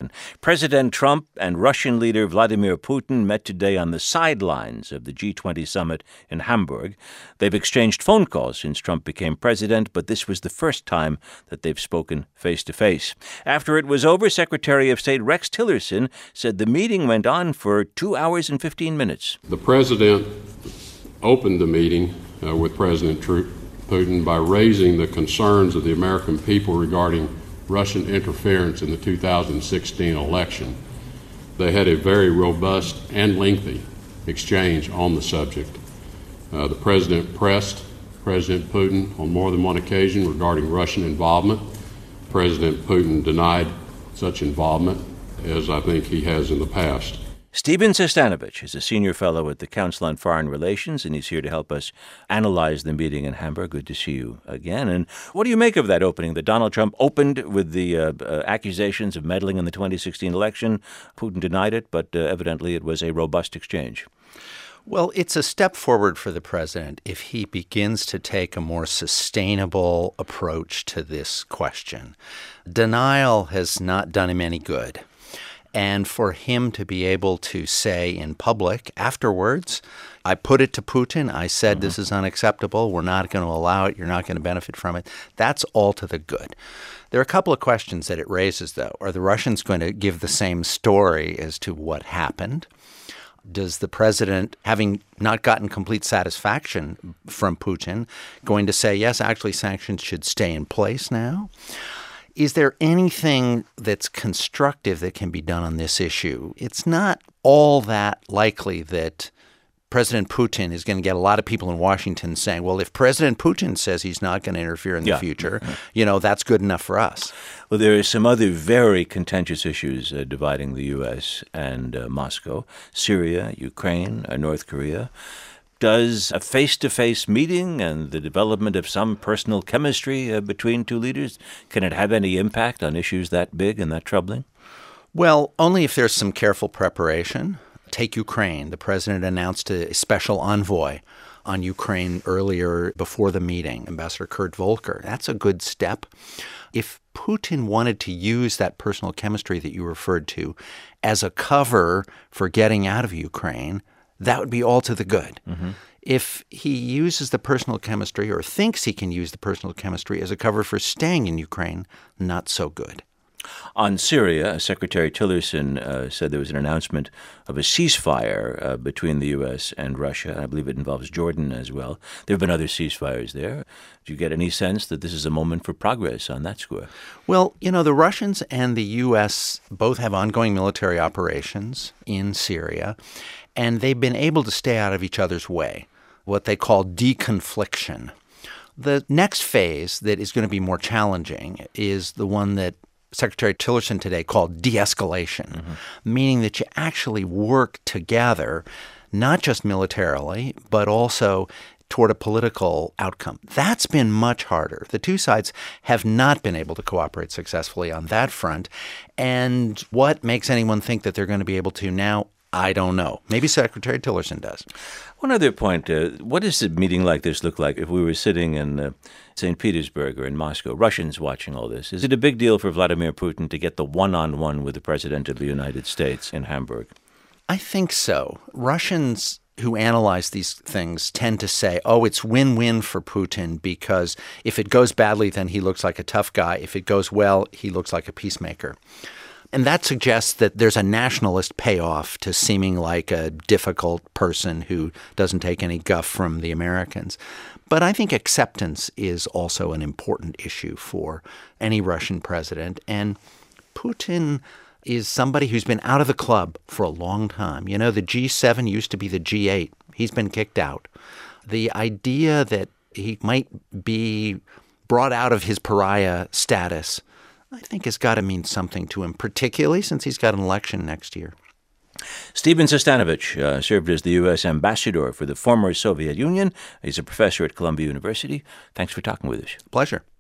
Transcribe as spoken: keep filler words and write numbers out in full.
election. President Trump and Russian leader Vladimir Putin met today on the sidelines of the G twenty summit in Hamburg. They've exchanged phone calls since Trump became president, but this was the first time that they've spoken face-to-face. After it was over, Secretary of State Rex Tillerson said the meeting went on for two hours and fifteen minutes. The president opened the meeting uh, with President Putin by raising the concerns of the American people regarding Russian interference in the two thousand sixteen election. They had a very robust and lengthy exchange on the subject. Uh, the president pressed President Putin on more than one occasion regarding Russian involvement. President Putin denied such involvement, as I think he has in the past. Stephen Sestanovich is a senior fellow at the Council on Foreign Relations, and he's here to help us analyze the meeting in Hamburg. Good to see you again. And what do you make of that opening that Donald Trump opened with the uh, uh, accusations of meddling in the twenty sixteen election? Putin denied it, but uh, evidently it was a robust exchange. Well, it's a step forward for the president if he begins to take a more sustainable approach to this question. Denial has not done him any good. And for him to be able to say in public afterwards, I put it to Putin, I said mm-hmm. this is unacceptable, we're not going to allow it, you're not going to benefit from it, that's all to the good. There are a couple of questions that it raises, though. Are the Russians going to give the same story as to what happened? Does the president, having not gotten complete satisfaction from Putin, going to say, yes, actually sanctions should stay in place now? Is there anything that's constructive that can be done on this issue? It's not all that likely that President Putin is going to get a lot of people in Washington saying, well, if President Putin says he's not going to interfere in the yeah. future, you know, that's good enough for us. Well, there are some other very contentious issues uh, dividing the U S and uh, Moscow: Syria, Ukraine, uh, North Korea. Does a face-to-face meeting and the development of some personal chemistry uh, between two leaders, can it have any impact on issues that big and that troubling? Well, only if there's some careful preparation. Take Ukraine. The president announced a special envoy on Ukraine earlier before the meeting, Ambassador Kurt Volker. That's a good step. If Putin wanted to use that personal chemistry that you referred to as a cover for getting out of Ukraine, that would be all to the good. Mm-hmm. If he uses the personal chemistry or thinks he can use the personal chemistry as a cover for staying in Ukraine, not so good. On Syria, Secretary Tillerson uh, said there was an announcement of a ceasefire uh, between the U S and Russia. I believe it involves Jordan as well. There have been other ceasefires there. Do you get any sense that this is a moment for progress on that score? Well, you know, the Russians and the U S both have ongoing military operations in Syria, and they've been able to stay out of each other's way, what they call deconfliction. The next phase that is going to be more challenging is the one that Secretary Tillerson today called de-escalation, mm-hmm. meaning that you actually work together, not just militarily, but also toward a political outcome. That's been much harder. The two sides have not been able to cooperate successfully on that front. And what makes anyone think that they're going to be able to now? I don't know. Maybe Secretary Tillerson does. One other point, uh, what does a meeting like this look like if we were sitting in uh, Saint Petersburg or in Moscow, Russians watching all this? Is it a big deal for Vladimir Putin to get the one-on-one with the President of the United States in Hamburg? I think so. Russians who analyze these things tend to say, oh, it's win-win for Putin because if it goes badly, then he looks like a tough guy. If it goes well, he looks like a peacemaker. And that suggests that there's a nationalist payoff to seeming like a difficult person who doesn't take any guff from the Americans. But I think acceptance is also an important issue for any Russian president. And Putin is somebody who's been out of the club for a long time. You know, the G seven used to be the G eight. He's been kicked out. The idea that he might be brought out of his pariah status, I think has got to mean something to him, particularly since he's got an election next year. Stephen Sestanovich uh, served as the U S ambassador for the former Soviet Union. He's a professor at Columbia University. Thanks for talking with us. Pleasure.